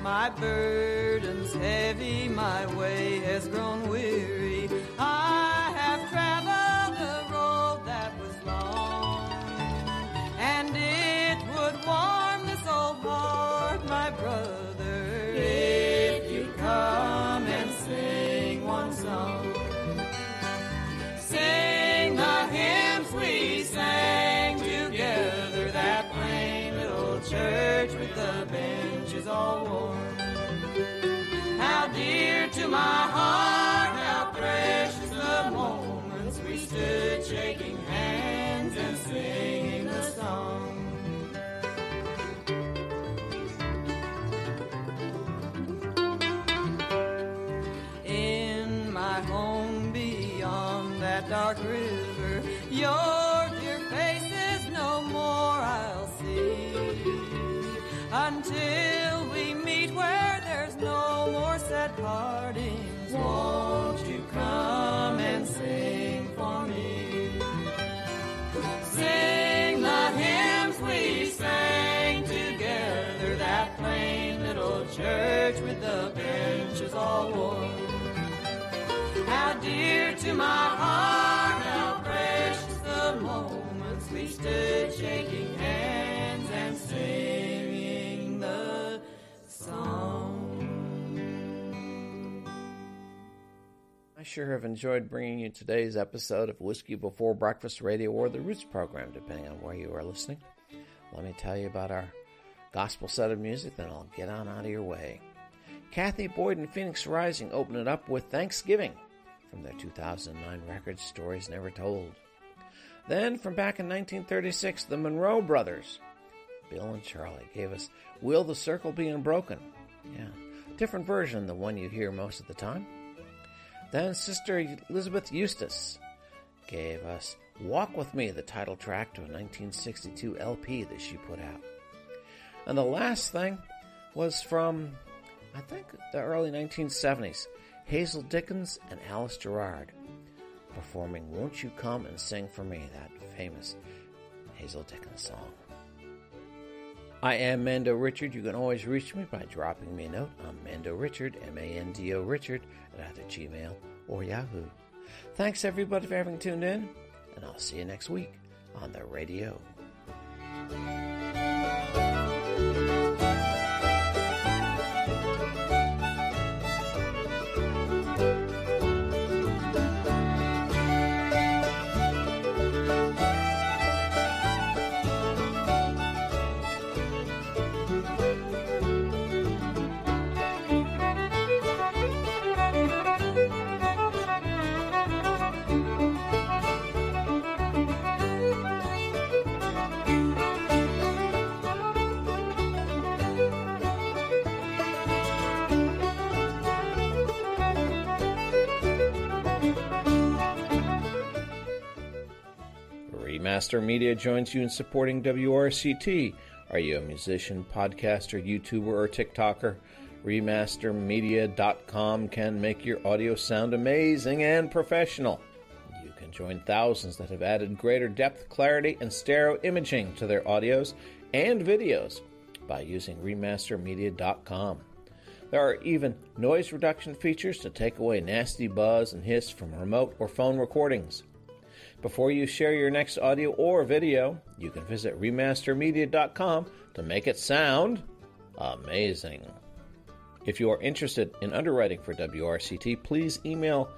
My burden's heavy, my way has grown weary. I have traveled a road that was long, and it would warm this old heart, my brother, if you come and sing one song. Sing the hymns we sang together, that plain little church with the benches all worn. How dear to my heart, how precious the moments we stood shaking hands and singing the song. In my home beyond that dark river, your dear face is no more I'll see. Until we meet where there's no more sad partings, won't you come and sing for me? Sing the hymns we sang together, that plain little church with the benches all worn. How dear to my heart, how precious the moments we stood shaking hands and singing the song. I sure have enjoyed bringing you today's episode of Whiskey Before Breakfast Radio, or the Roots program, depending on where you are listening. Let me tell you about our gospel set of music, then I'll get on out of your way. Kathy Boyd and Phoenix Rising open it up with Thanksgiving from their 2009 record, Stories Never Told. Then, from back in 1936, the Monroe Brothers, Bill and Charlie, gave us Will the Circle Be Unbroken? Yeah, different version than the one you hear most of the time. Then Sister Elizabeth Eustace gave us Walk With Me, the title track to a 1962 LP that she put out. And the last thing was from, I think, the early 1970s, Hazel Dickens and Alice Gerrard performing Won't You Come and Sing For Me, that famous Hazel Dickens song. I am Mando Richard. You can always reach me by dropping me a note on Mando Richard, M-A-N-D-O Richard, at either Gmail or Yahoo. Thanks everybody for having tuned in, and I'll see you next week on the radio. Remaster Media joins you in supporting WRCT. Are you a musician, podcaster, YouTuber, or TikToker? Remastermedia.com can make your audio sound amazing and professional. You can join thousands that have added greater depth, clarity, and stereo imaging to their audios and videos by using Remastermedia.com. There are even noise reduction features to take away nasty buzz and hiss from remote or phone recordings. Before you share your next audio or video, you can visit Remastermedia.com to make it sound amazing. If you are interested in underwriting for WRCT, please email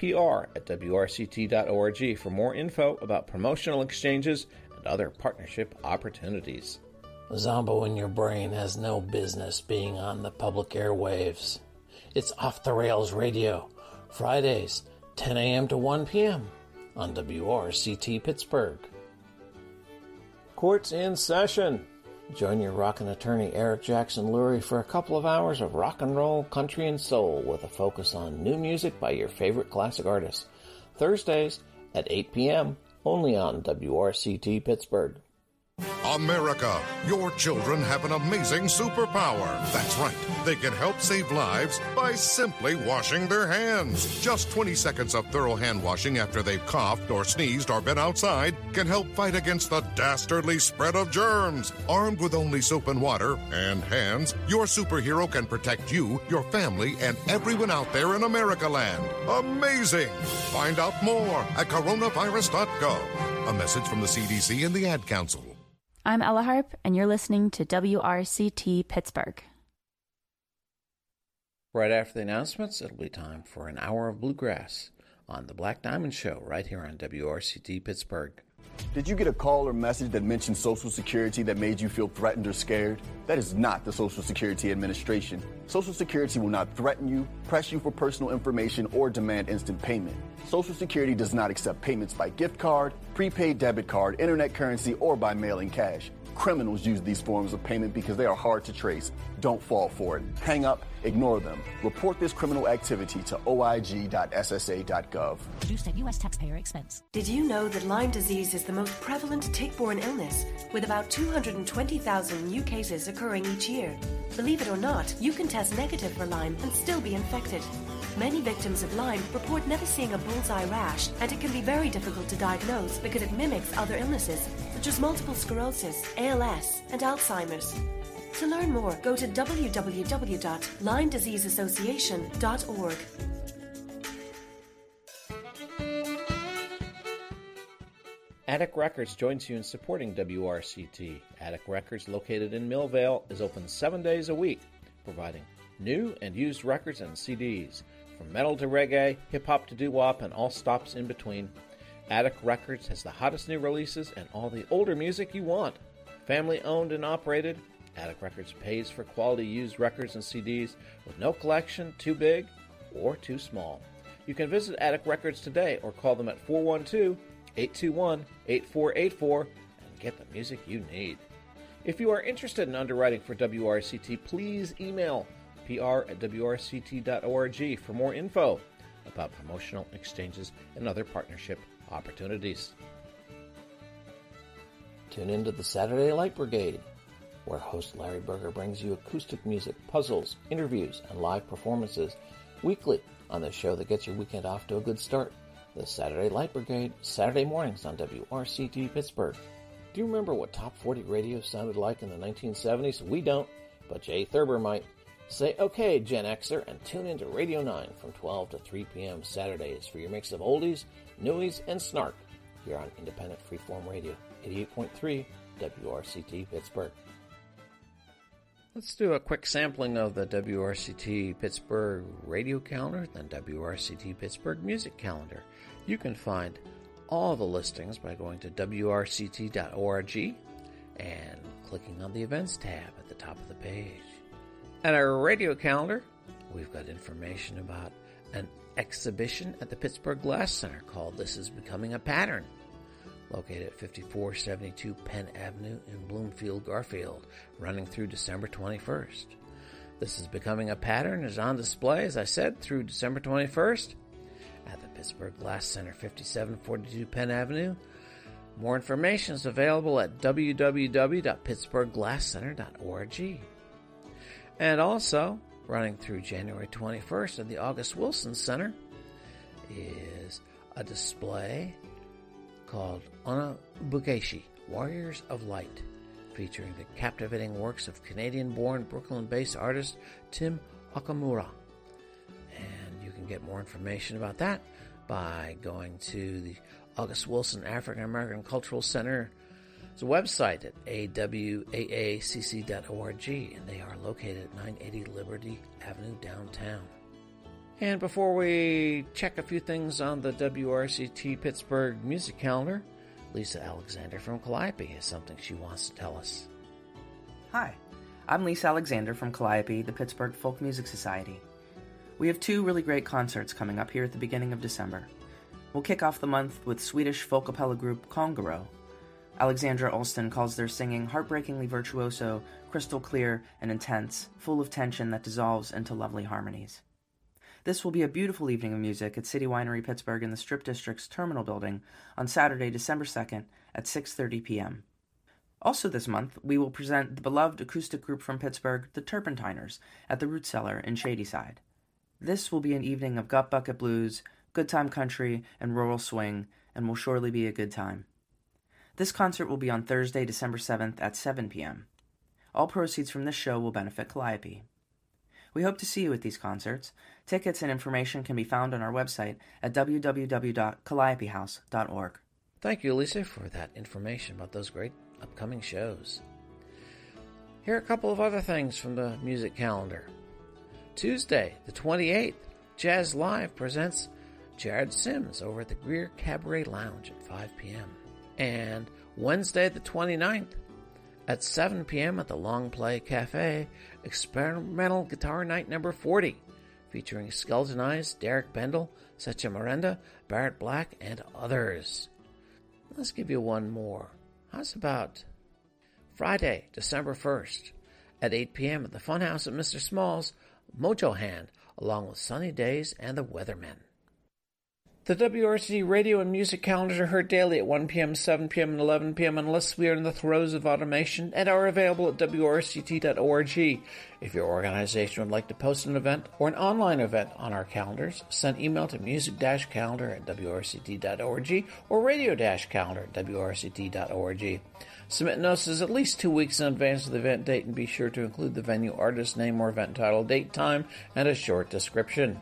pr@wrct.org for more info about promotional exchanges and other partnership opportunities. Zombo in your brain has no business being on the public airwaves. It's Off the Rails Radio, Fridays, 10 a.m. to 1 p.m. on WRCT Pittsburgh. Court's in session. Join your rockin' attorney Eric Jackson Lurie for a couple of hours of rock and roll, country, and soul with a focus on new music by your favorite classic artists. Thursdays at 8 p.m. only on WRCT Pittsburgh. America, your children have an amazing superpower. That's right. They can help save lives by simply washing their hands. Just 20 seconds of thorough hand washing after they've coughed or sneezed or been outside can help fight against the dastardly spread of germs. Armed with only soap and water and hands, your superhero can protect you, your family, and everyone out there in America land. Amazing! Find out more at coronavirus.gov. A message from the CDC and the Ad Council. I'm Ella Harp, and you're listening to WRCT Pittsburgh. Right after the announcements, it'll be time for an hour of bluegrass on the Black Diamond Show right here on WRCT Pittsburgh. Did you get a call or message that mentioned Social Security that made you feel threatened or scared? That is not the Social Security Administration. Social Security will not threaten you, press you for personal information, or demand instant payment. Social Security does not accept payments by gift card, prepaid debit card, internet currency, or by mailing cash. Criminals use these forms of payment because they are hard to trace. Don't fall for it. Hang up, ignore them. Report this criminal activity to oig.ssa.gov. Produced at U.S. taxpayer expense. Did you know that Lyme disease is the most prevalent tick-borne illness, with about 220,000 new cases occurring each year? Believe it or not, you can test negative for Lyme and still be infected. Many victims of Lyme report never seeing a bullseye rash, and it can be very difficult to diagnose because it mimics other illnesses, such as multiple sclerosis, ALS, and Alzheimer's. To learn more, go to www.LymeDiseaseAssociation.org. Attic Records joins you in supporting WRCT. Attic Records, located in Millvale, is open 7 days a week, providing new and used records and CDs. From metal to reggae, hip-hop to doo-wop, and all stops in between, Attic Records has the hottest new releases and all the older music you want. Family owned and operated, Attic Records pays for quality used records and CDs with no collection too big or too small. You can visit Attic Records today or call them at 412-821-8484 and get the music you need. If you are interested in underwriting for WRCT, please email pr@wrct.org for more info about promotional exchanges and other partnership opportunities. Tune into the Saturday Light Brigade, where host Larry Berger brings you acoustic music, puzzles, interviews, and live performances weekly on the show that gets your weekend off to a good start. The Saturday Light Brigade, Saturday mornings on WRCT Pittsburgh. Do you remember what Top 40 radio sounded like in the 1970s? We don't, but Jay Thurber might. Say okay, Gen Xer, and tune into Radio 9 from 12 to 3 p.m. Saturdays for your mix of oldies, newies, and snark here on Independent Freeform Radio, 88.3 WRCT Pittsburgh. Let's do a quick sampling of the WRCT Pittsburgh radio calendar, then WRCT Pittsburgh music calendar. You can find all the listings by going to WRCT.org and clicking on the events tab at the top of the page. At our radio calendar, we've got information about an exhibition at the Pittsburgh Glass Center called This Is Becoming a Pattern, located at 5472 Penn Avenue in Bloomfield, Garfield, running through December 21st. This Is Becoming a Pattern is on display, as I said, through December 21st at the Pittsburgh Glass Center, 5742 Penn Avenue. More information is available at www.pittsburghglasscenter.org. And also, running through January 21st at the August Wilson Center is a display called Onabugeshi, Warriors of Light, featuring the captivating works of Canadian-born, Brooklyn-based artist Tim Okamura. And you can get more information about that by going to the August Wilson African American Cultural Center's website at awaacc.org, and they are located at 980 Liberty Avenue downtown. And before we check a few things on the WRCT Pittsburgh music calendar, Lisa Alexander from Calliope has something she wants to tell us. Hi, I'm Lisa Alexander from Calliope, the Pittsburgh Folk Music Society. We have two really great concerts coming up here at the beginning of December. We'll kick off the month with Swedish folk cappella group Kongaro. Alexandra Alston calls their singing heartbreakingly virtuoso, crystal clear, and intense, full of tension that dissolves into lovely harmonies. This will be a beautiful evening of music at City Winery Pittsburgh in the Strip District's Terminal Building on Saturday, December 2nd at 6:30 p.m. Also this month, we will present the beloved acoustic group from Pittsburgh, the Turpentiners, at the Root Cellar in Shadyside. This will be an evening of gut bucket blues, good time country, and rural swing, and will surely be a good time. This concert will be on Thursday, December 7th at 7 p.m. All proceeds from this show will benefit Calliope. We hope to see you at these concerts. Tickets and information can be found on our website at www.calliopehouse.org. Thank you, Lisa, for that information about those great upcoming shows. Here are a couple of other things from the music calendar. Tuesday, the 28th, Jazz Live presents Jared Sims over at the Greer Cabaret Lounge at 5 p.m. And Wednesday, the 29th, at 7 p.m. at the Long Play Cafe, Experimental Guitar Night number 40, featuring Skeleton Eyes, Derek Bendel, Secha Miranda, Barrett Black, and others. Let's give you one more. How's about Friday, December 1st, at 8 p.m. at the Funhouse at Mr. Small's, Mojo Hand, along with Sunny Days and the Weathermen. The WRC radio and music calendars are heard daily at 1 p.m., 7 p.m., and 11 p.m. unless we are in the throes of automation, and are available at WRCT.org. If your organization would like to post an event or an online event on our calendars, send email to music-calendar at WRCT.org or radio-calendar at WRCT.org. Submit notices at least 2 weeks in advance of the event date, and be sure to include the venue, artist name, or event title, date, time, and a short description.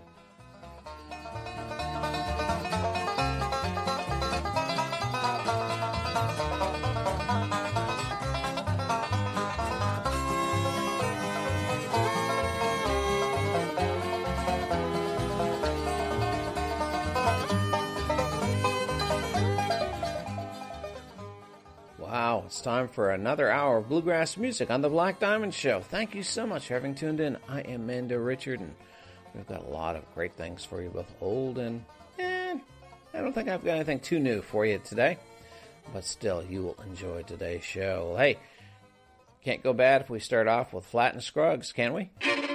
It's time for another hour of bluegrass music on the Black Diamond Show. Thank you so much for having tuned in. I am Mando Richard, and we've got a lot of great things for you, both old and I don't think I've got anything too new for you today, but still, you will enjoy today's show. Hey, can't go bad if we start off with Flatt and Scruggs, can we?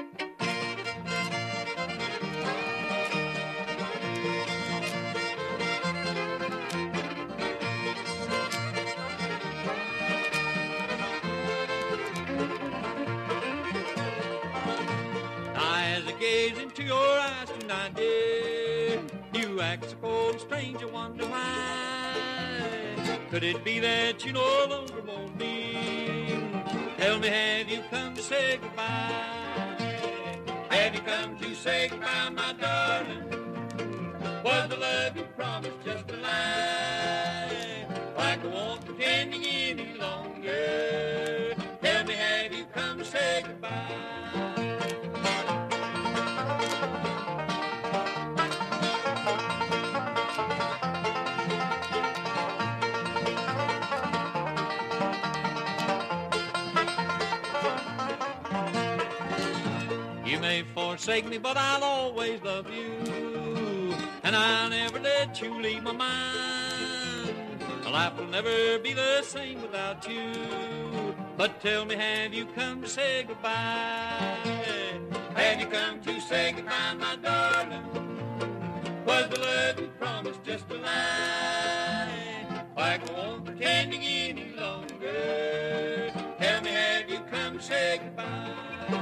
So cold and strange, I wonder why. Could it be that you no longer want me? Tell me, have you come to say goodbye? Have you come to say goodbye, my darling? Was the love you promised just a lie? Why go on pretending any longer? Tell me, have you come to say goodbye? Forsake me, but I'll always love you, and I'll never let you leave my mind. My life will never be the same without you. But tell me, have you come to say goodbye? Have you come to say goodbye, my darling? Was the love you promised just a lie? Why go on pretending any longer? Tell me, have you come to say goodbye?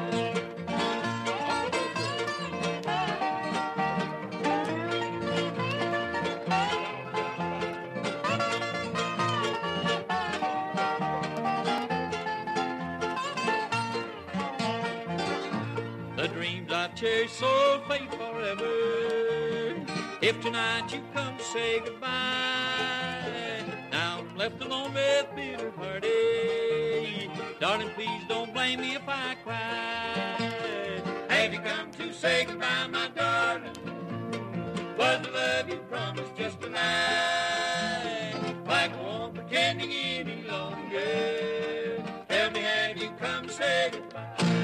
Cherish so fade forever. If tonight you come to say goodbye, now I'm left alone with bitter heartache. Darling, please don't blame me if I cry. Have you come to say goodbye, my darling? Was the love you promised just a lie? Why go on pretending any longer? Tell me, have you come to say goodbye?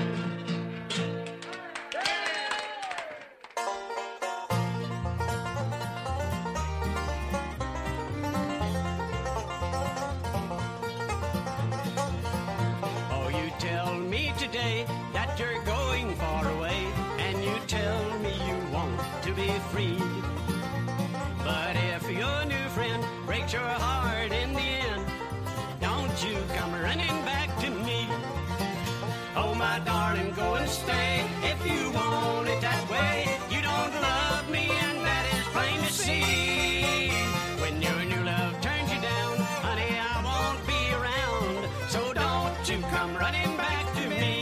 Today that you're going far away, and you tell me you want to be free. But if your new friend breaks your heart in the end, don't you come running my darling, go and stay. If you want it that way, you don't love me, and that is plain to see. When your new love turns you down, honey, I won't be around. So don't you come running back to me.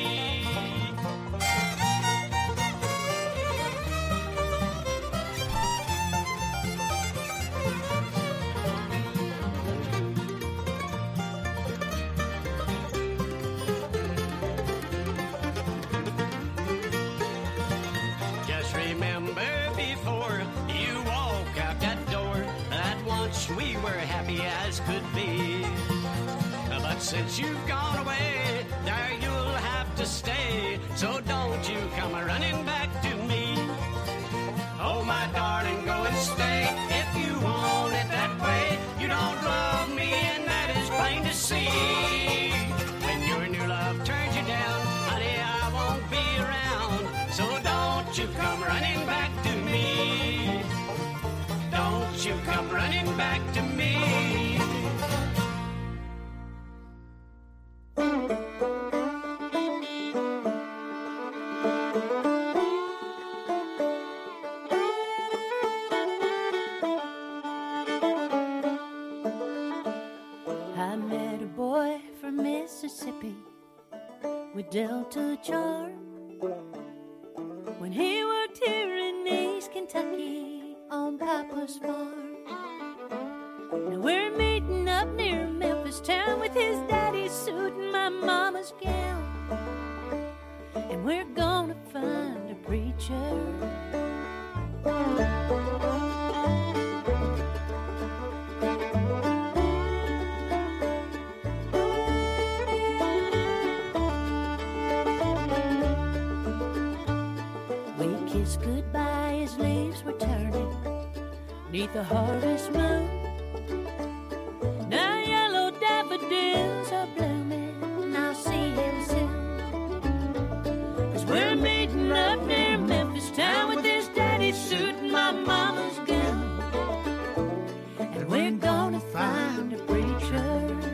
We were happy as could be, but since you've gone away, there you'll have to stay. So don't you come running back to me. Oh, my darling, go and stay. If you want it that way, you don't love me, and that is plain to see. When your new love turns you down, honey, I won't be around. So don't you come running back to me. Don't you come running back to me. I met a boy from Mississippi with Delta charm when he worked here in East Kentucky on Papa's farm. Now we're meeting up near Memphis town with his daddy's suit and my mama's gown, and we're gonna find a preacher. We kissed goodbye as leaves were turning 'neath the harvest moon. Now yellow daffodils are blooming, and I'll see him soon. 'Cause we're meeting up near Memphis town with his daddy's suit and my mama's gown, and we're gonna find a preacher.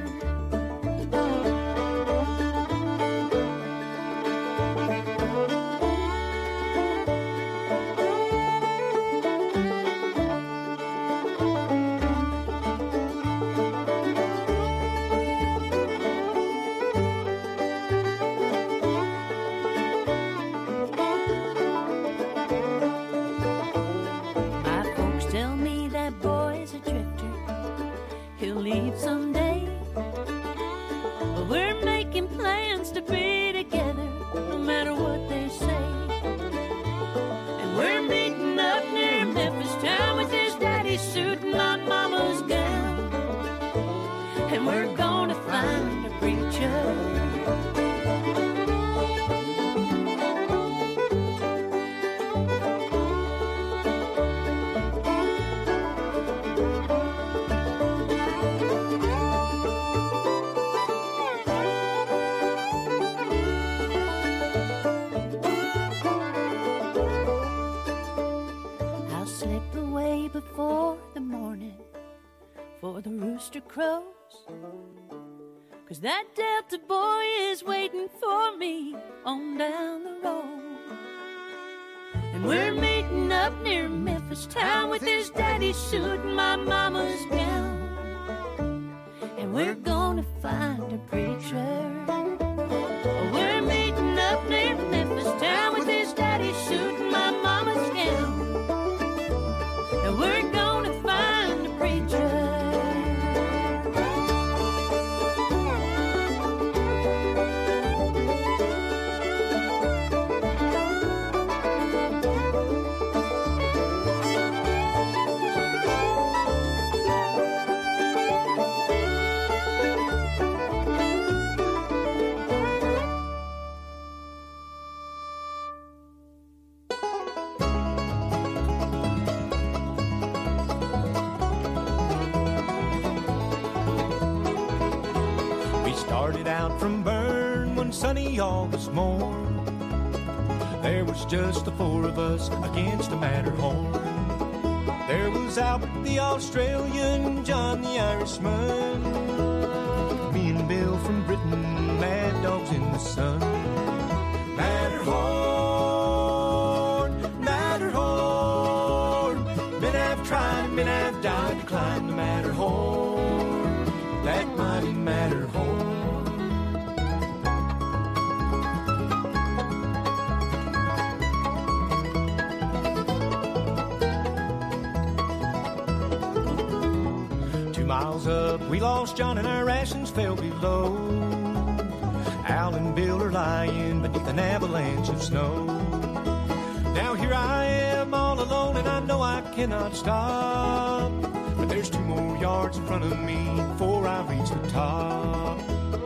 Leave someday, but we're making plans to be together no matter what they say. And we're meeting up near Memphis town with his daddy's suit and my mama's gown, and we're gonna find a preacher. Before the morning, for the rooster crows, 'cause that Delta boy is waiting for me on down the road. And we're meeting up near Memphis town with his daddy's suit and my mama's gown, and we're gonna find a preacher. We're meeting up near Memphis town with his daddy's suit and my mama's gown, and we're gonna find a preacher. Started out from Bern one sunny August morn. There was just the four of us against the Matterhorn. There was Albert the Australian, John the Irishman, me and Bill from Britain, mad dogs in the sun. Matterhorn, Matterhorn. Men have tried and men have died to climb the Matterhorn, that mighty Matterhorn. Miles up, we lost John and our rations fell below. Al and Bill are lying beneath an avalanche of snow. Now here I am all alone and I know I cannot stop. But there's 2 more yards in front of me before I reach the top.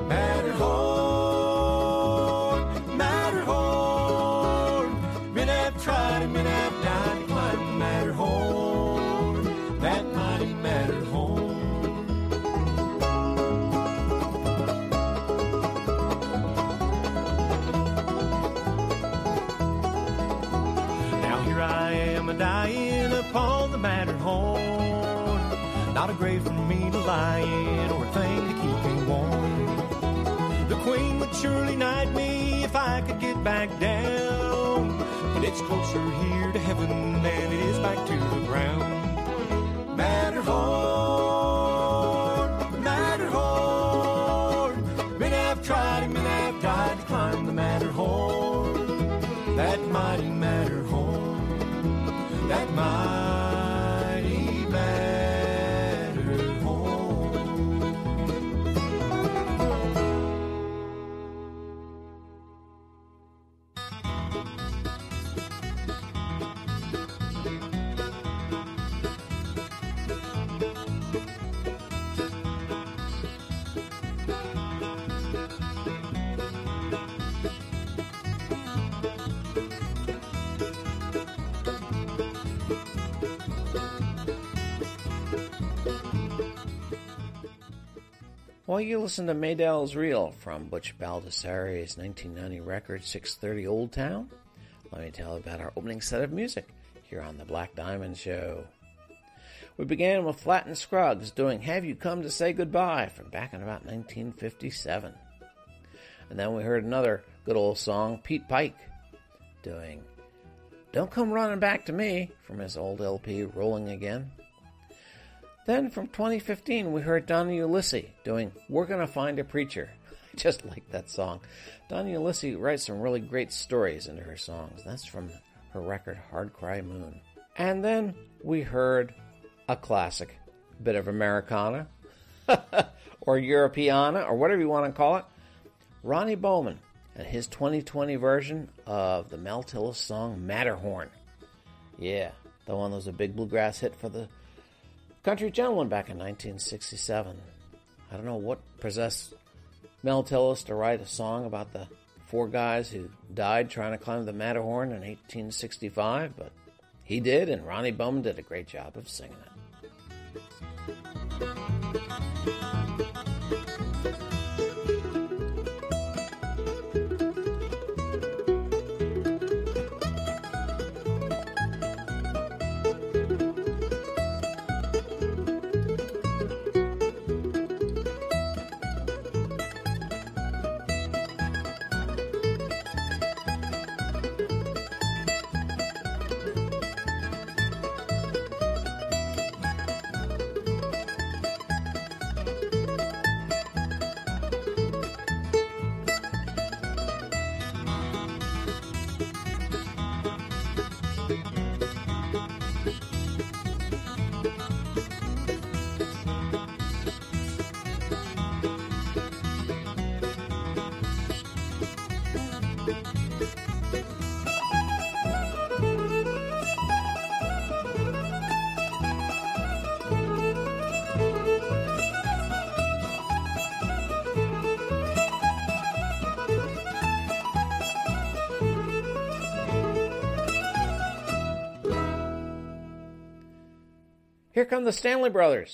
Matterhorn, Matterhorn. Men have tried and men have died to climb the Matterhorn, that mighty Matterhorn. Dying upon the Matterhorn, not a grave for me to lie in or a thing to keep me warm. The Queen would surely knight me if I could get back down, but it's closer here to heaven than it is back to the ground. Matterhorn, Matterhorn. Men have tried and men have died to climb the Matterhorn, that mighty Matterhorn, that mighty Matterhorn. Well, you listen to Maydell's Reel from Butch Baldessari's 1990 record 630 Old Town. Let me tell you about our opening set of music here on the Black Diamond Show. We began with Flatt and Scruggs doing Have You Come to Say Goodbye from back in about 1957. And then we heard another good old song, Pete Pike, doing Don't Come Running Back to Me from his old LP Rolling Again. Then from 2015, we heard Donna Ulisse doing We're Gonna Find a Preacher. I just like that song. Donna Ulisse writes some really great stories into her songs. That's from her record Hard Cry Moon. And then we heard a classic, a bit of Americana, or Europeana, or whatever you want to call it. Ronnie Bowman and his 2020 version of the Mel Tillis song Matterhorn. Yeah, the one that was a big bluegrass hit for the Country Gentleman back in 1967. I don't know what possessed Mel Tillis to write a song about the 4 guys who died trying to climb the Matterhorn in 1865, but he did, and Ronnie Bowman did a great job of singing it. Here come the Stanley Brothers.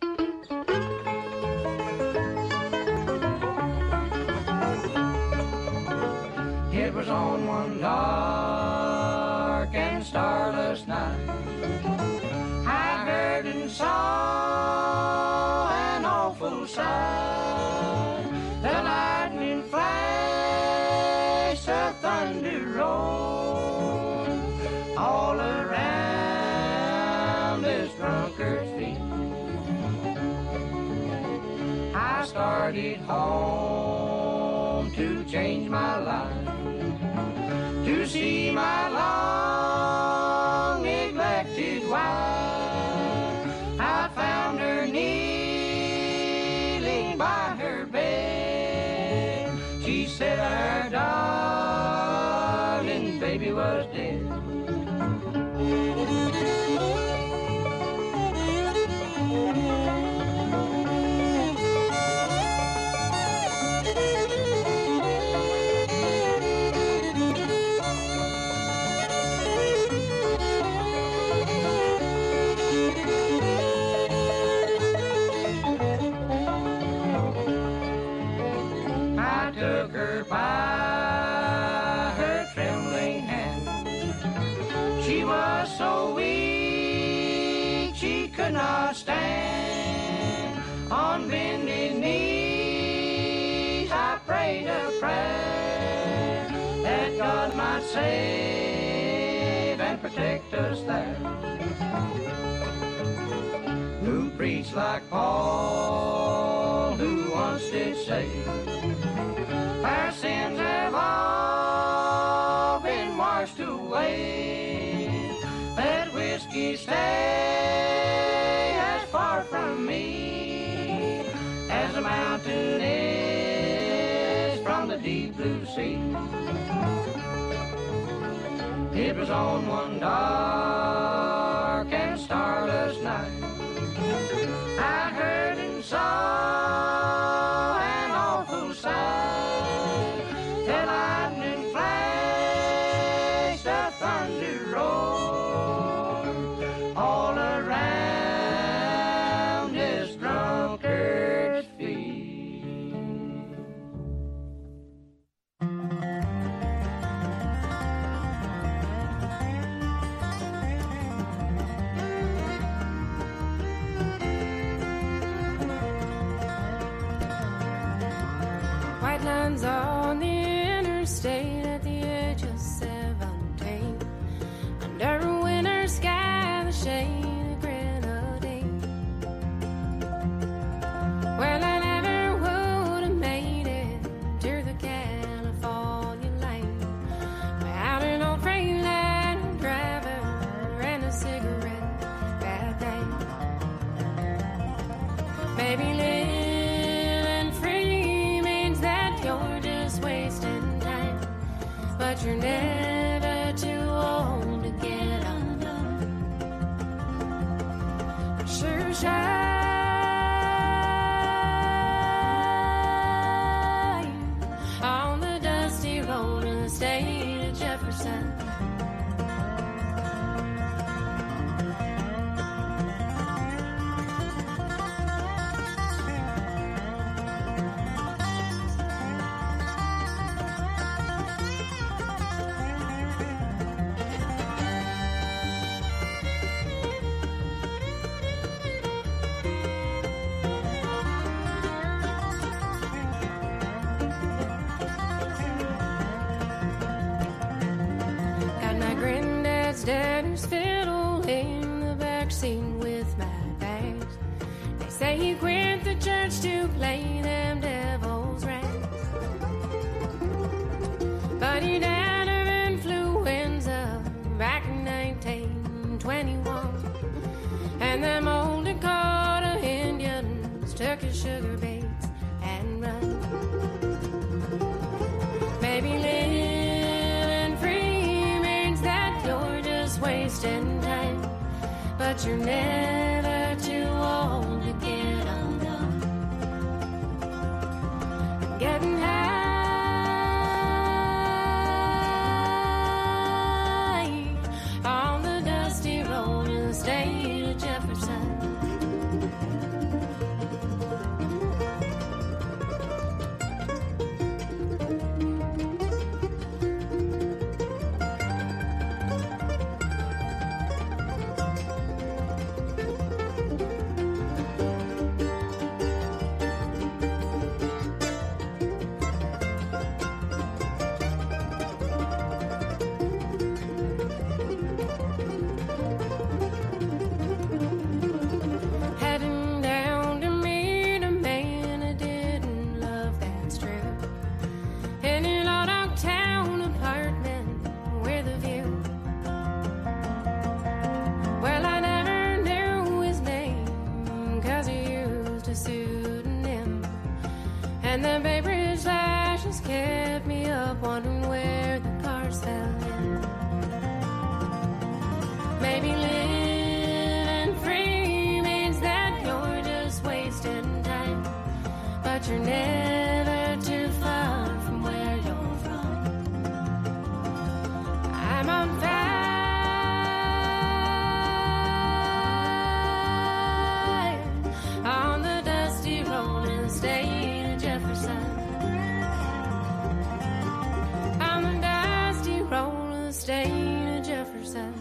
It was on one dark and starless night I heard and saw an awful sight. The lightning flashed, the thunder drunkard's feet. I started home to change my life, to see my long neglected wife. I found her kneeling by her bed. She said her darling baby was dead. Not stand on bended knees. I prayed a prayer that God might save and protect us there. Who preached like Paul, who once did say, our sins have all been washed away. Let whiskey stay as far from me as a mountain is from the deep blue sea. It was on one dark and starless night I heard and saw an awful sight. The lightning flashed, the thunder roared all around this drunkard's feet. White lines on the interstate at the age of 17. Under a winter sky, the shade of grenadine. Well, I never would have made it to the California lane without an old Freightliner driver and a cigarette bad thing. Maybe living free means that you're just wasting time, but you're never too old to get undone. Sure shine on the dusty road in the state of Jefferson. Got my granddad's daddy's fiddle in the backseat with my bags. They say he quit the church to play them devil's rants, but he died of influenza back in 1921. And them old Dakota Indians took his sugar beets and run. Maybe living free means that you're just wasting time, but you're never too old to get undone. Getting high on the dusty road in the state of Jefferson. And the Bay Bridge flashes kept me up, wondering where the cars fell in. Maybe living free means that you're just wasting time, but you're never too far from where you're from. I'm on fire on the dusty rolling state of Jefferson. On the dusty rolling state of Jefferson.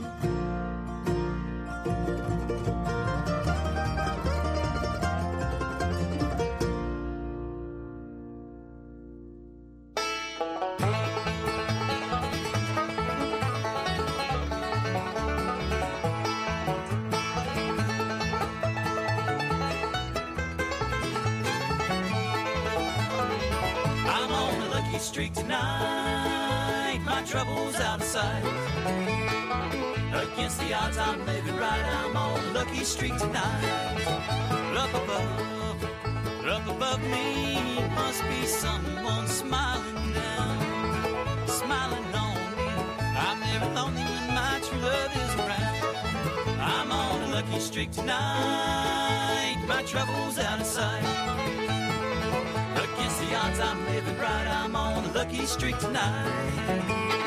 Street tonight, my trouble's out of sight. Against the odds, I'm living right. I'm on a lucky streak tonight. Up above me, must be someone smiling down, smiling on me. I'm never lonely when my true love is around. I'm on a lucky streak tonight. My trouble's out of sight. Against the odds, I'm living right. I'm on a lucky streak tonight.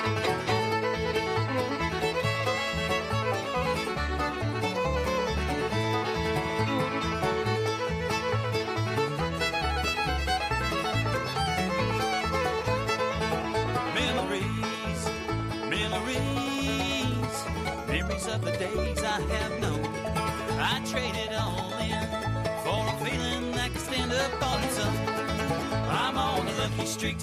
Memories of the days I have known. I traded all in for a feeling that can stand up on its own. I'm on a lucky streak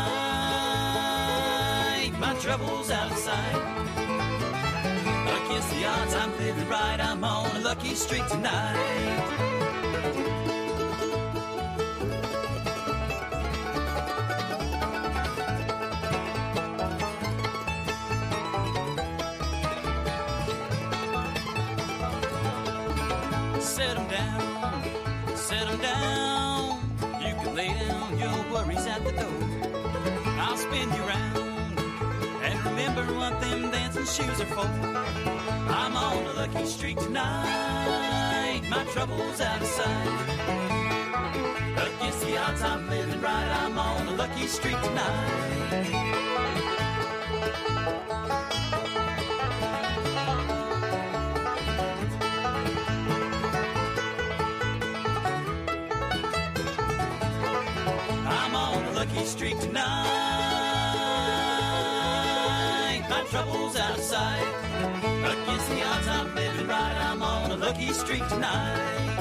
tonight. My trouble's out of sight. Against the odds, I'm living right. I'm on a lucky streak tonight. Set 'em down. You can lay down your worries at the door. I'll spin you round and remember what them dancing shoes are for. I'm on a lucky streak tonight. My trouble's out of sight. Against the odds, I'm living right. I'm on a lucky streak tonight. Streak tonight. My trouble's out of sight. Against the odds, I'm living right. I'm on a lucky streak tonight.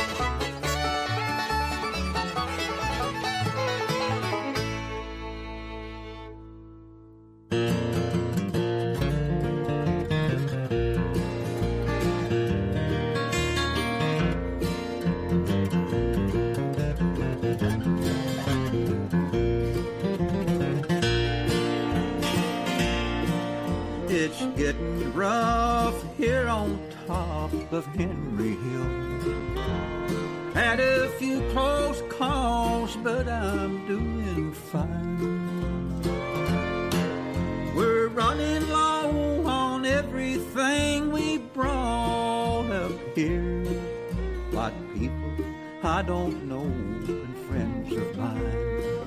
It's getting rough here on top of Henry Hill. Had a few close calls, but I'm doing fine. We're running low on everything we brought up here. Like people I don't know and friends of mine.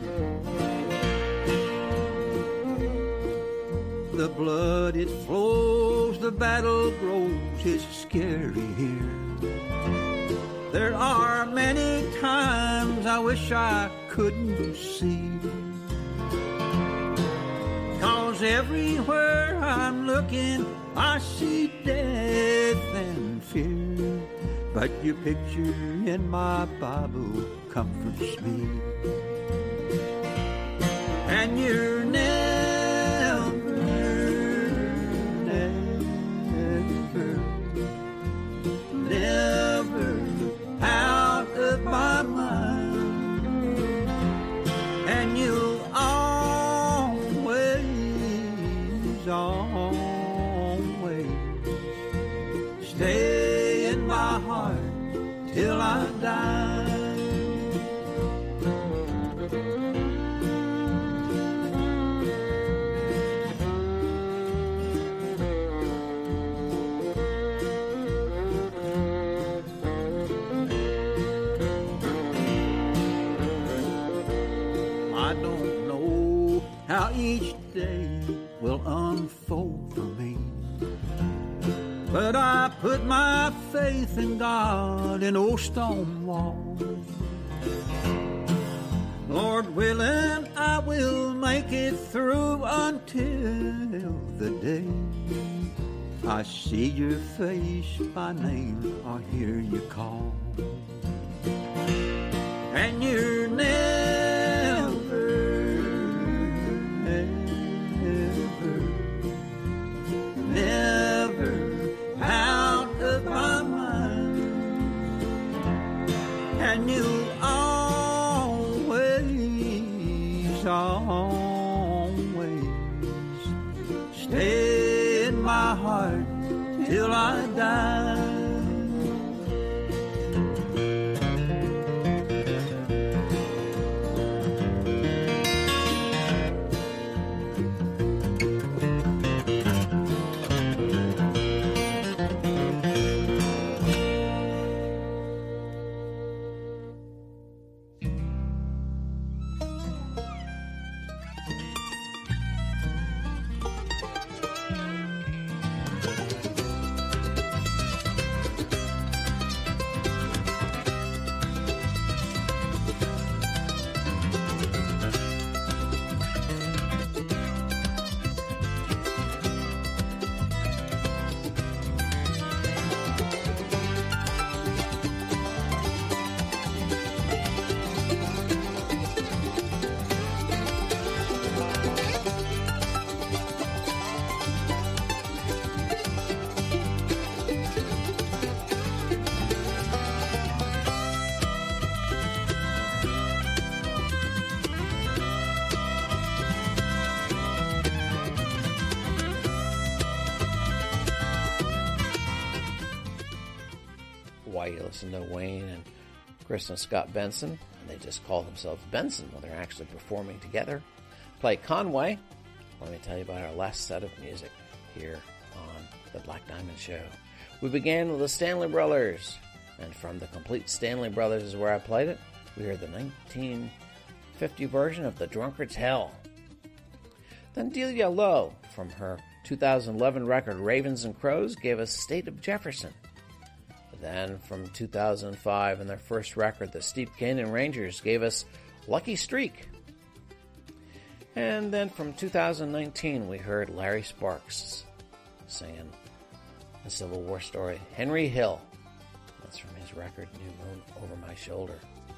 The blood, it flows, the battle grows, it's scary here. There are many times I wish I couldn't see. 'Cause everywhere I'm looking, I see death and fear. But your picture in my Bible comforts me. And you're never out of my mind, and you'll always stay in my heart till I die. how each day will unfold for me. But I put my faith in God and old stone wall. Lord willing, I will make it through until the day I see your face by name or hear you call. And you're never, never out of my mind. And you'll always, always stay in my heart till I die. You listen to Wayne and Chris and Scott Benson, and they just call themselves Benson when they're actually performing together. Play Conway. Let me tell you about our last set of music here on the Black Diamond Show. We began with the Stanley Brothers, and from the complete Stanley Brothers is where I played it. We heard the 1950 version of The Drunkard's Hell. Then Delia Lowe, from her 2011 record Ravens and Crows, gave us State of Jefferson. Then from 2005 and their first record, the Steep Canyon Rangers, gave us Lucky Streak. And then from 2019, we heard Larry Sparks singing the Civil War story, Henry Hill. That's from his record, New Moon Over My Shoulder.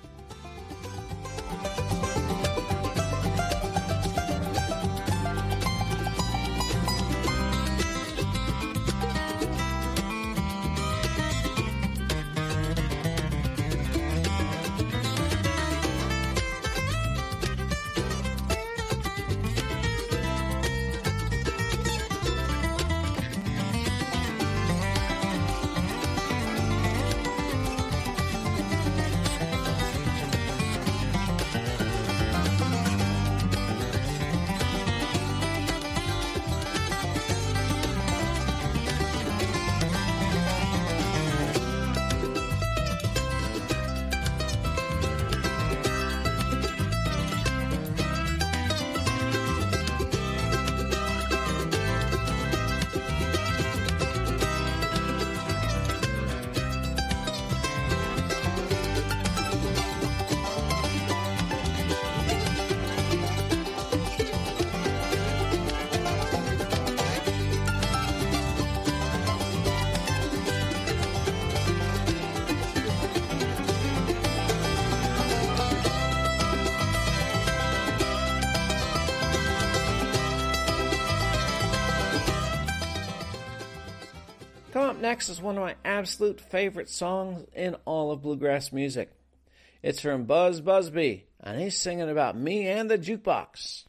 Coming up next is one of my absolute favorite songs in all of bluegrass music. It's from Buzz Busby, and he's singing about me and the jukebox.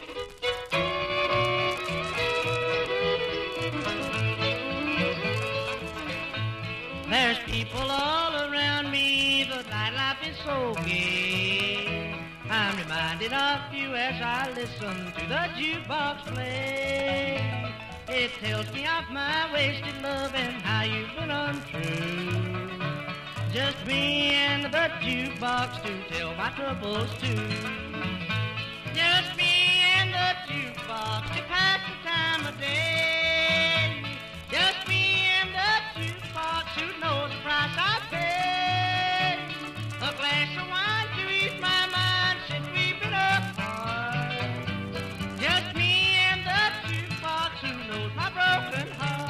There's people all around me, but nightlife is so gay. I'm reminded of you as I listen to the jukebox play. It tells me of my wasted love and how you've been untrue. Just me and the jukebox to tell my troubles to. Just me and the day. Just me and the jukebox, who knows the price I pay. A glass of wine to ease my mind since we've been apart. Just me and the jukebox, who knows my broken heart.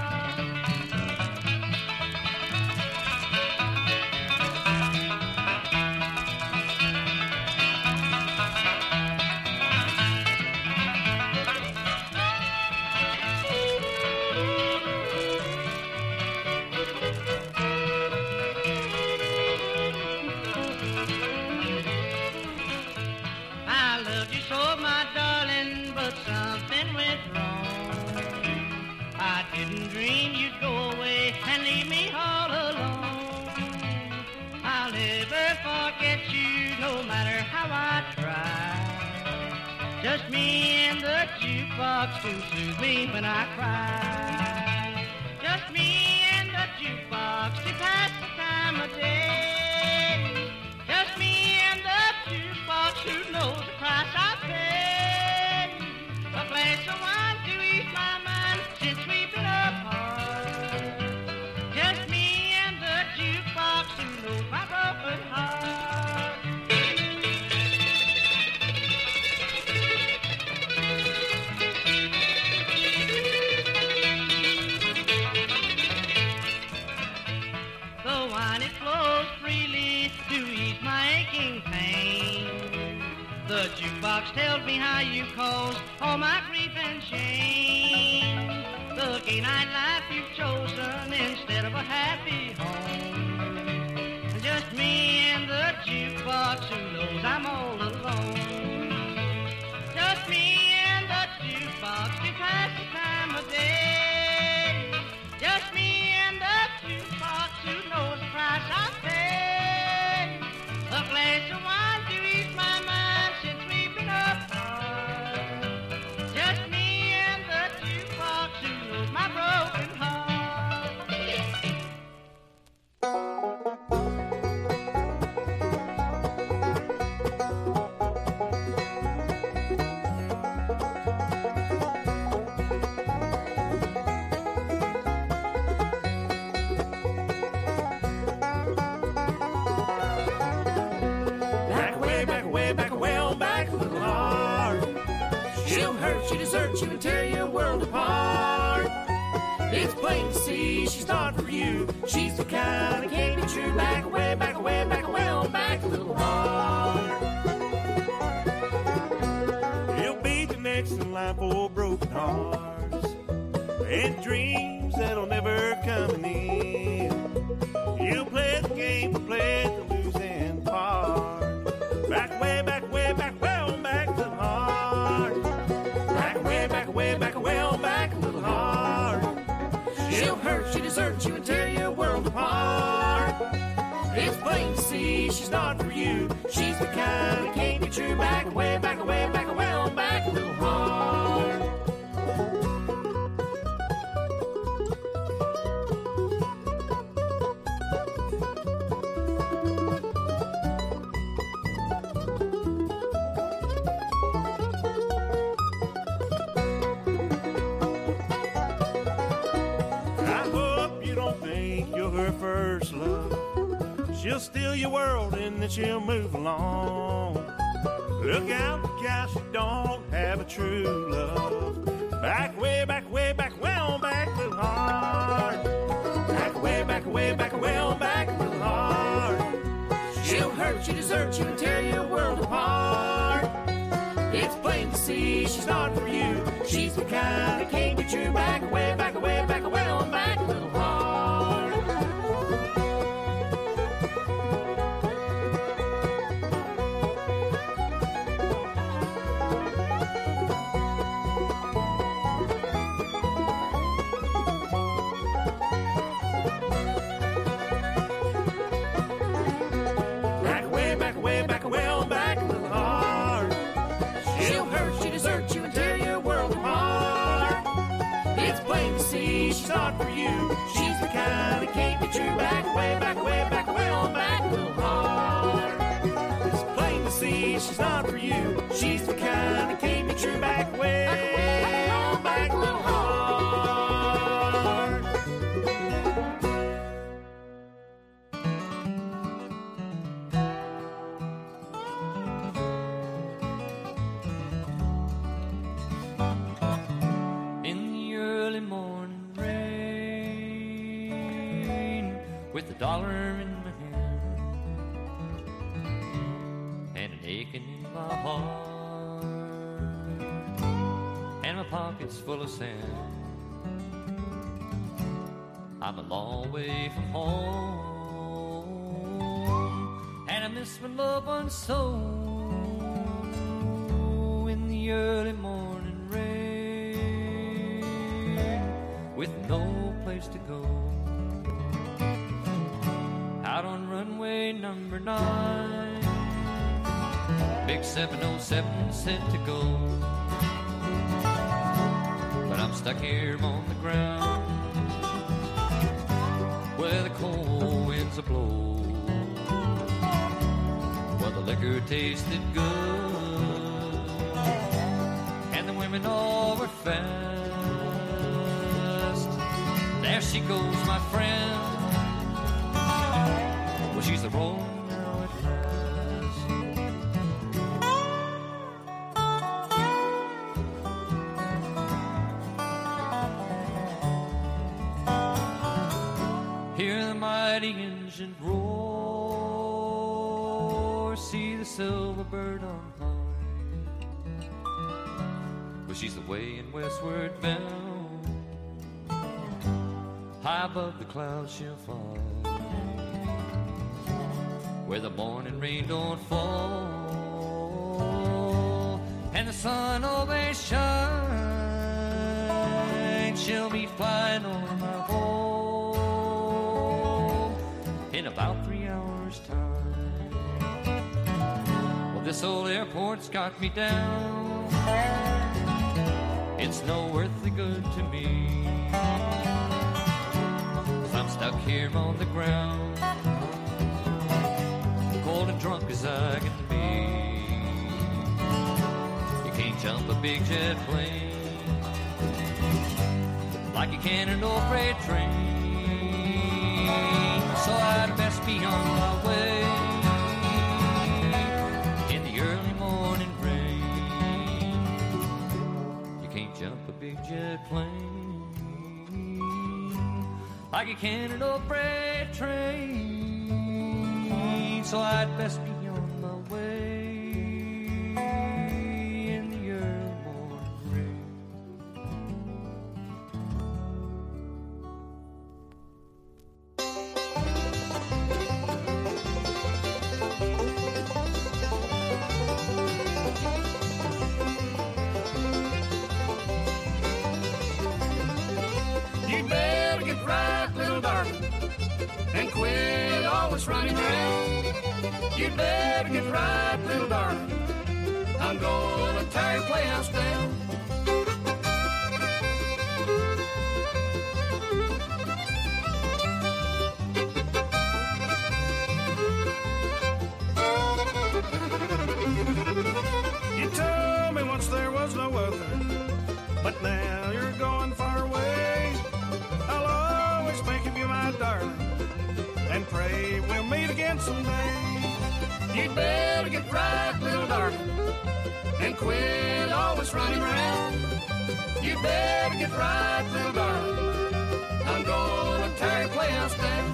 I loved you so, my darling, but something went wrong. I didn't dream you'd go away and leave me all alone. I'll never forget you, no matter how I try. Just me and the jukebox to soothe me when I cry. Just me and the jukebox to pass the time of day. Just me and the jukebox, who knows the price I pay. A glass of wine to ease my mind since we've been apart. Just me and the jukebox, who knows my broken heart. The wine, it flows freely to ease my aching pain. The jukebox tells me how you caused all my grief and shame. The gay night life you've chosen instead of a happy home. Just me and the jukebox, who knows I'm all alone. Just me and the jukebox to pass the time of day. Just me and the jukebox, who knows the price I pay. A glass of wine to ease my mind since we've been apart. Just me and the jukebox, who knows my broken heart. She deserts you and tear your world apart. It's plain to see she's not for you. She's the kind that can't be true. Back away, back away, back away, on back, little heart. You'll be the next in line for broken hearts and dreams that'll never come in the end. You play the game, but play the losing part. Back away, back away, back away, on back, little heart. Back away, on back, little heart. She'll hurt, she deserts you and tear your world apart. It's plain to see she's not for you. She's the kind that can't be true. Back away, back away, back away, on back, little heart. Her first love, she'll steal your world and then she'll move along. Look out, she don't have a true love. Back way, back way, back way, on back, little heart. Back way, back way, back way, on back, little heart. She'll hurt you, desert you, and tear your world apart. It's plain to see she's not for you. She's the kind that can't be true. Back away, back away, back away, on back, little heart. She's not for you. She's the kind that can't be true. Back away, back away, back away, on back, little heart. It's plain to see she's not for you. She's the kind that can't be true. Back away, on back, little heart. with a dollar in my hand and an aching in my heart and my pockets full of sand. I'm a long way from home and I miss my loved ones so. In the early morning rain with no place to go, out on runway number 9, big 707 said to go, but I'm stuck here on the ground where the cold winds a blow, where the liquor tasted good and the women all were fast. There she goes, my friend. Well, she's a rolling now at last. Hear the mighty engine roar, see the silver bird on high. Well, she's away and westward bound, high above the clouds she'll fly, where the morning rain don't fall and the sun always shines. She'll be flying over my home in about 3 hours' time. Well, this old airport's got me down. It's no earthly good to me, 'cause I'm stuck here on the ground, cold and drunk as I can be. You can't jump a big jet plane like you can an old freight train, so I'd best be on my way in the early morning rain. You can't jump a big jet plane like you can an old freight train, so I'd best be on my way in the early morning rain. You'd better get right, little darling, and quit always running around. You'd better get right, little darling. I'm gonna tear your playhouse down. You told me once there was no other, but now you're going far away. I'll always think of you, my darling, and pray we'll meet again someday. You'd better get right, little darling, and quit always running around. You'd better get right, little darling. I'm gonna tear your playhouse down.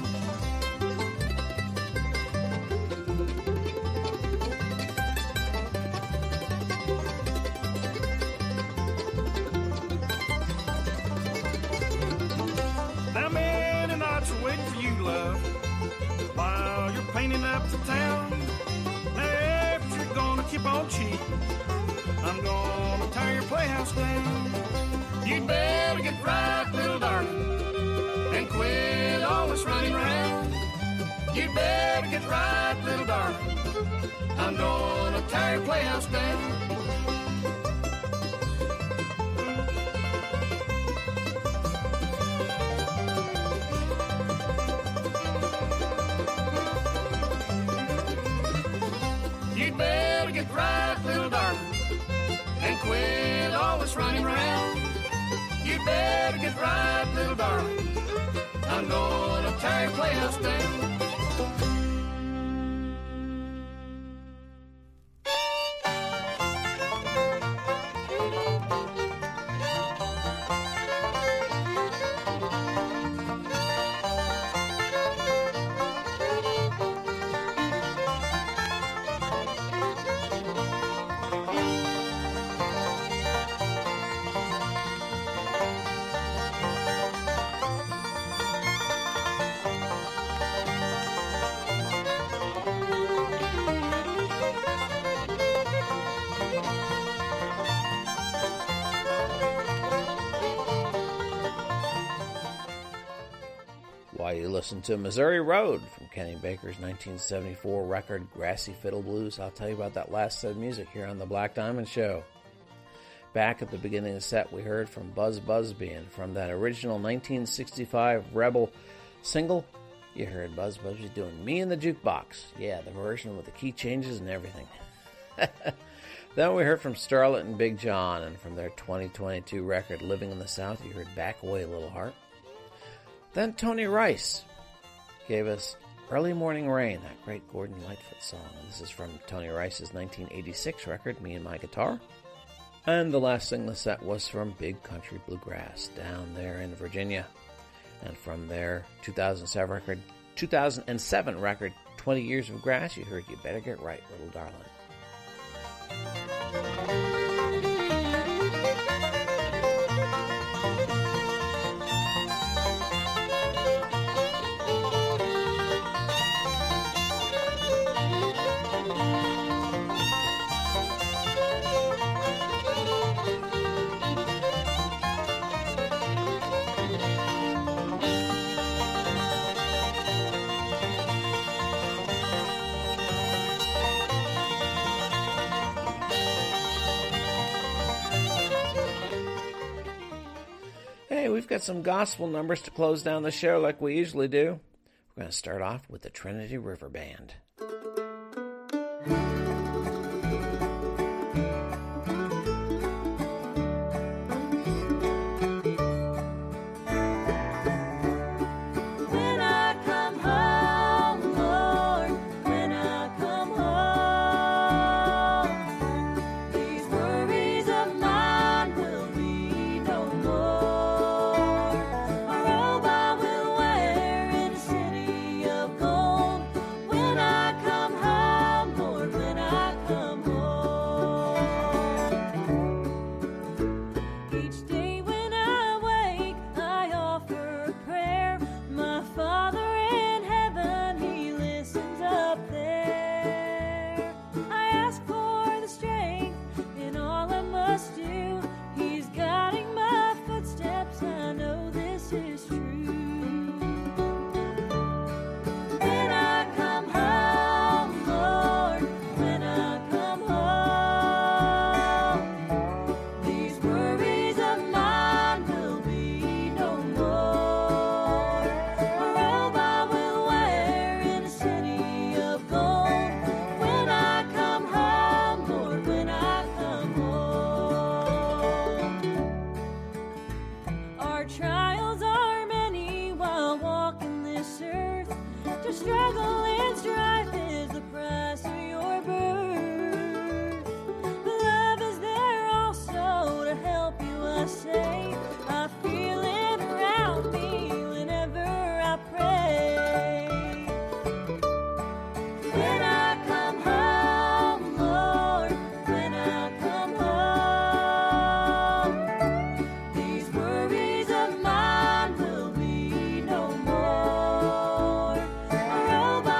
Now many nights are waiting for you, love, while you're painting up the town. If you're gonna keep on cheating, I'm gonna tear your playhouse down. You'd better get right, little darling, and quit always running around. You'd better get right, little darling. I'm gonna tear your playhouse down. You'd better get right, little darling, and quit always running around. You'd better get right, little darling. I'm gonna tear your playhouse down. while you listen to Missouri Road from Kenny Baker's 1974 record Grassy Fiddle Blues. I'll tell you about that last set of music here on The Black Diamond Show. Back at the beginning of the set, we heard from Buzz Busby, and from that original 1965 Rebel single, you heard Buzz Busby doing Me in the Jukebox. Yeah, the version with the key changes and everything. Then we heard from Starlet and Big John, and from their 2022 record Living in the South, you heard Back Away Little Heart. Then Tony Rice gave us Early Morning Rain, that great Gordon Lightfoot song. This is from Tony Rice's 1986 record, Me and My Guitar. And the last single set was from Big Country Bluegrass, Down There in Virginia. And from their 2007 record, 20 Years of Grass, you heard You Better Get Right, Little Darling. We've got some gospel numbers to close down the show like we usually do. We're going to start off with the Trinity River Band. Robot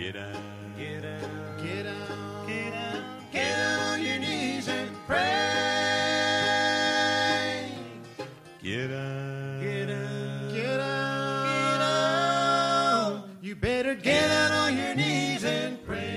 Get down, get down, get down, get down, get down on your knees and pray. Get down, get down, get down, get down. You better get down on your knees and pray.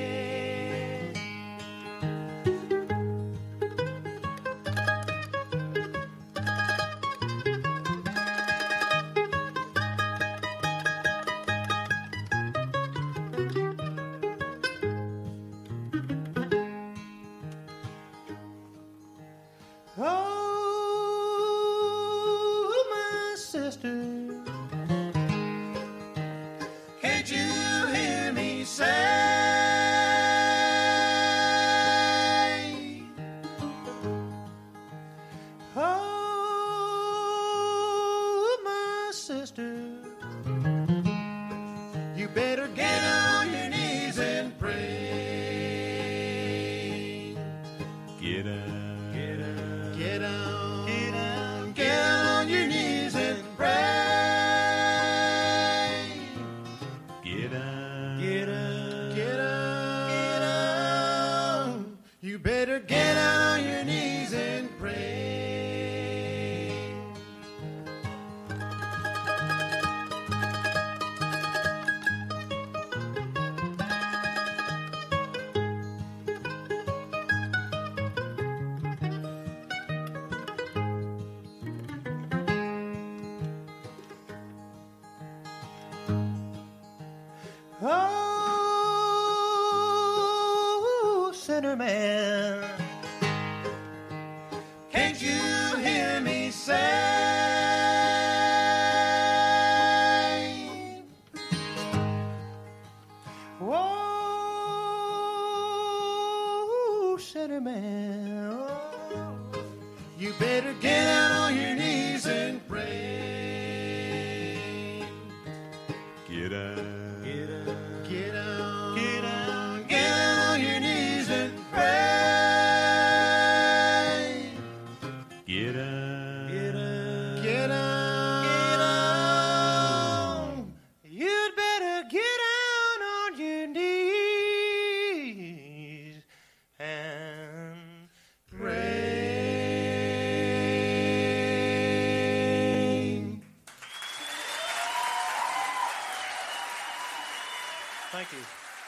Oh, my sister, can't you hear me say? Oh, my sister, you better get on your knees and pray. Get up, get up, get down, get down, get on your knees and pray. Get up, get up, get up, get up. You better get on your knees and pray. Oh, sinner man, can't you hear me say? Oh, sinner man, oh, you better get out on your knees and pray. Get up. Get up, get down, get down, get down on your knees and pray. Get up, get up, get down, get down. You'd better get down on your knees and pray. Thank you.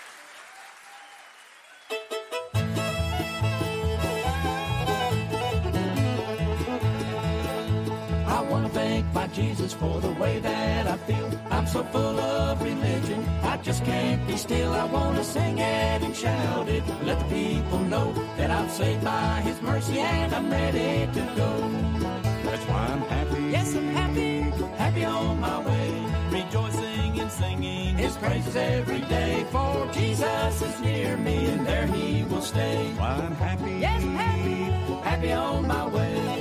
I want to thank my Jesus for the way that I feel. I'm so full of religion, I just can't be still. I want to sing it and shout it, let the people know that I'm saved by His mercy and I'm ready to go. That's why I'm happy. Yes, I'm happy, happy on my way. Rejoicing and singing His praises every day. For Jesus is near me and there He will stay. Why I'm happy. Yes, happy, happy on my way.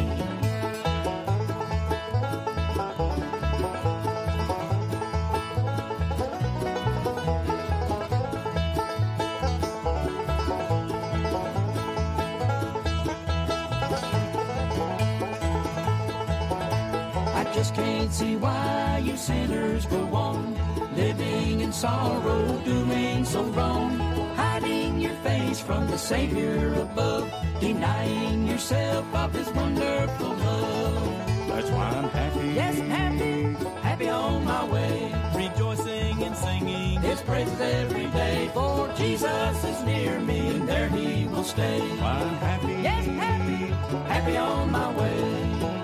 Just can't see why you sinners go on living in sorrow, doing so wrong, hiding your face from the Savior above, denying yourself of His wonderful love. That's why I'm happy. Yes, I'm happy, happy on my way, rejoicing and singing His praises every day. For Jesus is near me and there He will stay. Why I'm happy. Yes, I'm happy, happy on my way.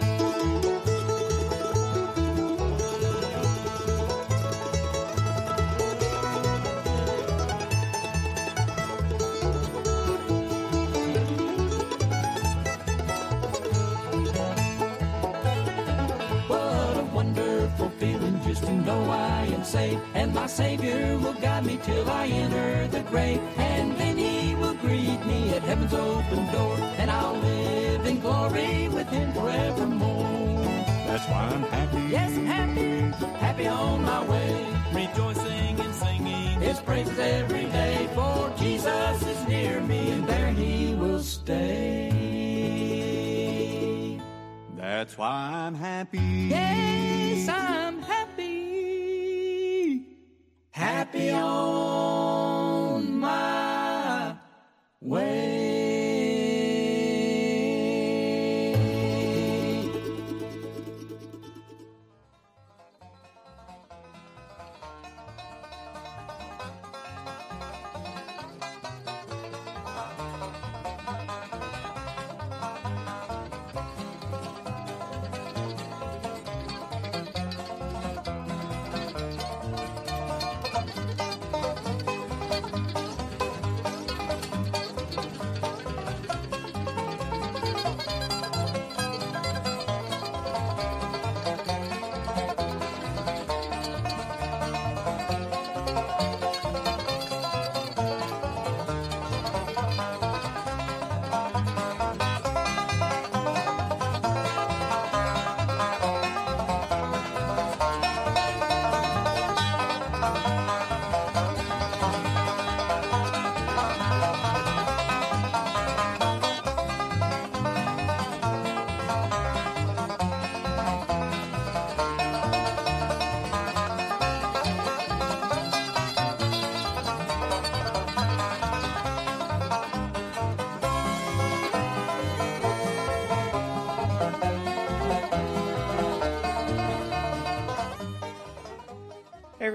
Just to know I am saved, and my Savior will guide me till I enter the grave, and then He will greet me at heaven's open door, and I'll live in glory with Him forevermore. That's why I'm happy. Yes, I'm happy, happy on my way, rejoicing and singing His praises every day. For Jesus is near me, and there He will stay. That's why I'm happy. Yes, I'm happy. Happy on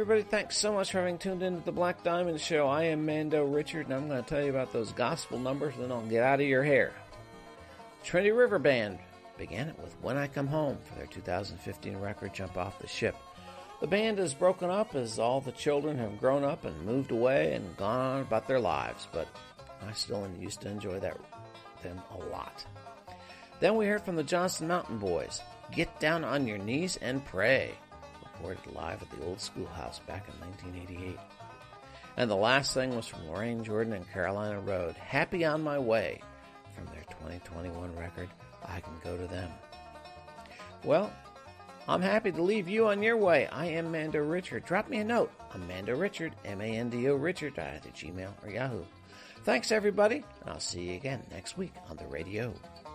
everybody. Thanks so much for having tuned in to the Black Diamond Show. I am Mando Richard, and I'm going to tell you about those gospel numbers, and then I'll get out of your hair. Trinity River Band began it with When I Come Home for their 2015 record, Jump Off the Ship. The band is broken up as all the children have grown up and moved away and gone on about their lives, but I still used to enjoy them a lot. Then we heard from the Johnston Mountain Boys, Get Down on Your Knees and Pray, recorded live at the Old Schoolhouse back in 1988. And the last thing was from Lorraine Jordan and Carolina Road, Happy on My Way, from their 2021 record, I Can Go to Them. Well, I'm happy to leave you on your way. I am Mando Richard. Drop me a note. I'm Mando Richard, M-A-N-D-O Richard, either Gmail or Yahoo. Thanks, everybody, and I'll see you again next week on the radio.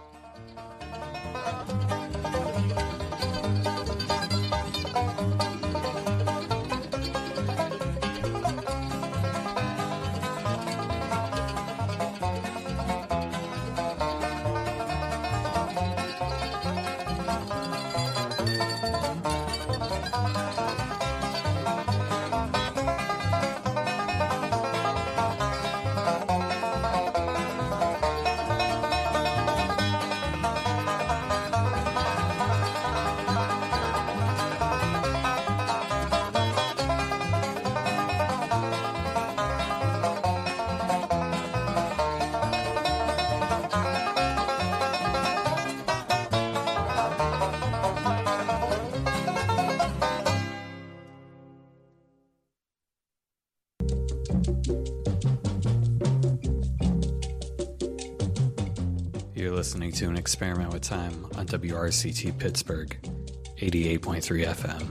You're listening to An Experiment with Time on WRCT Pittsburgh, 88.3 FM.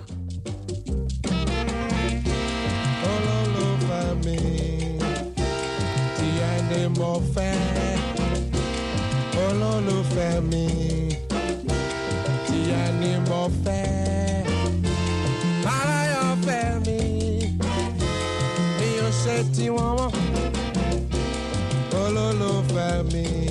Family.